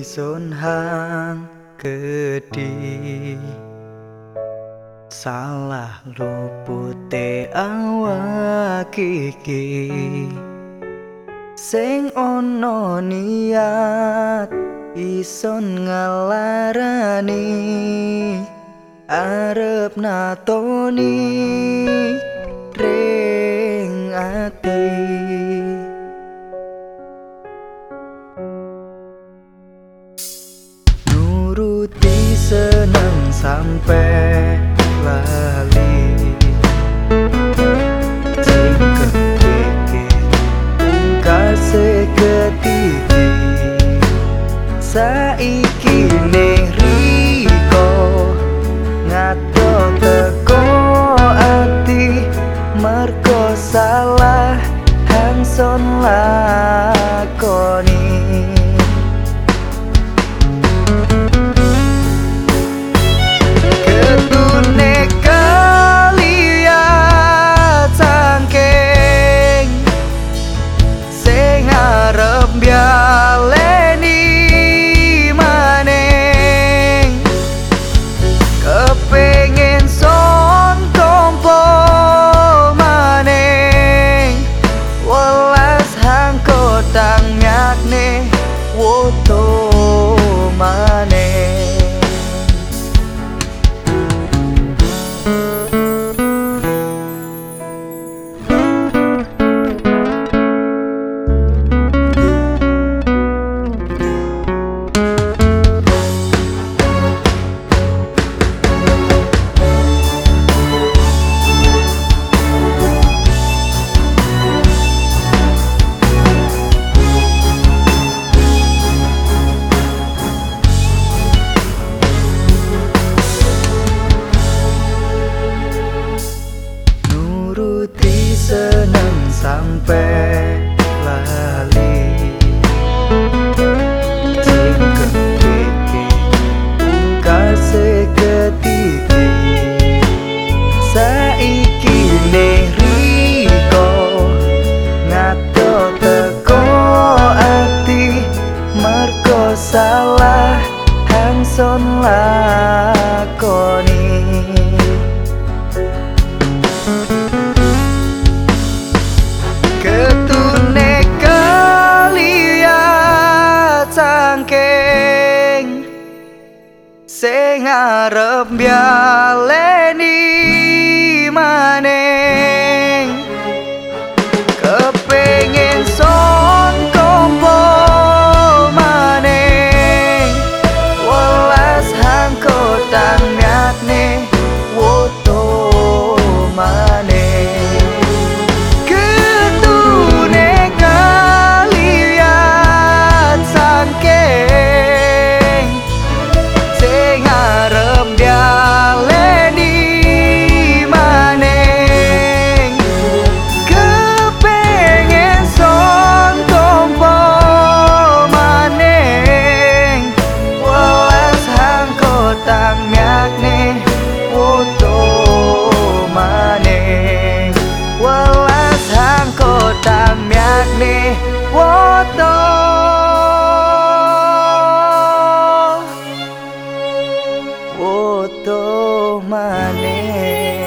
ingsun hang gedhi salah lupute awak iki sing ana niat ison ngalarani arep natoni ring ati nuruti seneng sampe lali sing kepeke pungkase ketiki saiki neriko ngato teko ati merko salah hangson lakoni seneng sampe lali sing kepeke pungkase ketiki saiki neriko ngato teko ati merko salah hangson lakoni sing arep mbaleni maneng kepengin son kompo maneng welas hangkotan nyatne woto maneng ketune kalian sangkeng arep mbaleni maneng kepengin son tompo maneng welas hangkotan nyakne woto maneng welas hangkotan nyakne woto foto maneh.